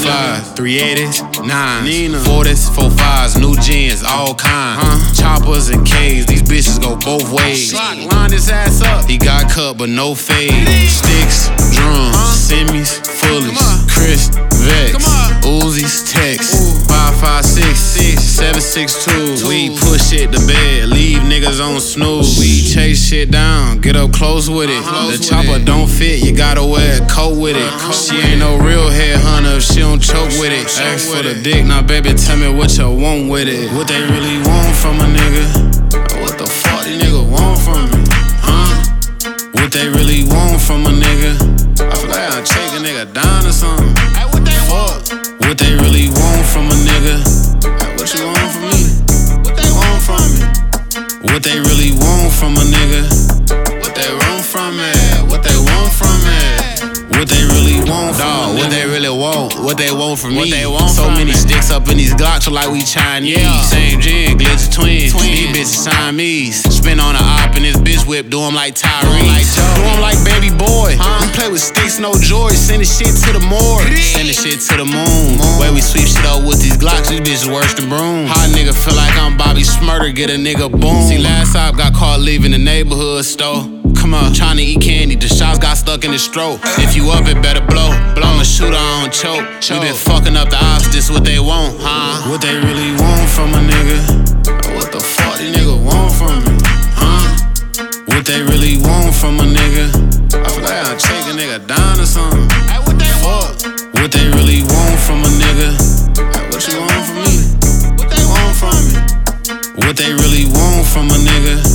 flies, 380s, 9s, 40s, 45s, new gens, all kinds. Choppers and K's, these bitches go both ways. Line his ass up. He got cut but no fade. Sticks, drums, semis, fullies, Chris, Vex, Uzis, Tex, 556, 762. We push it to bed, leave niggas on snooze. We chase shit down, get up close with it. The chopper don't fit, you gotta wear a coat with it. She ain't no real headhunter if she don't choke with it. Ask for the dick, now baby tell me what you want with it. What they really want from a nigga? What the fuck these niggas want from me? What they really want from a nigga? I feel like I'm take a nigga down or something. What they want? What they really want from a nigga? What you want from me? What they want from me? What they really want from a nigga? What they want from me? What they want from me? What they really want from Dog, me? what they really want? What they want from What me? they want So from many me? sticks up in these Glocks, like we Chinese. Same gen, glitch twins. These bitches Siamese. Spin on a op in this bitch whip, do 'em like Tyrese. Do 'em like baby boy. We play with sticks, no joy. Send the shit to the morgue. Send the shit to the moon. Where we sweep shit up with these Glocks, these bitches worse than broom. Hot nigga feel like I'm Bobby Smurder, get a nigga boom. See, last op got caught leaving the neighborhood store. Come on, tryna eat candy, the shots got stuck in his throat. If you up, it better blow. I'm a shooter, I don't choke. We been fucking up the ops, this what they want, huh? What they really want from a nigga? What the fuck these niggas want from me, huh? What they really want from a nigga? I feel like I'm take a nigga down or something. What they want? What they really want from a nigga? What you want from me? What they want from me? What they really want from a nigga?